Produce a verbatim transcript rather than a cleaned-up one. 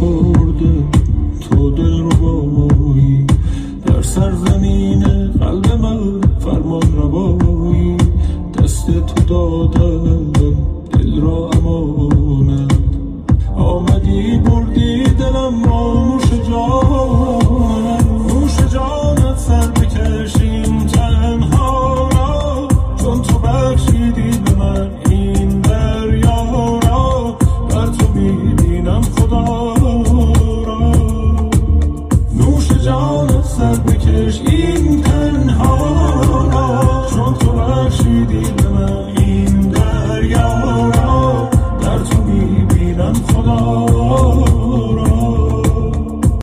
سپرده تو دل ربایی، در سرزمین قلب من فرمان روایی، دست تو دادم دل را امانت، آمدی بردی دلم را نوش جان.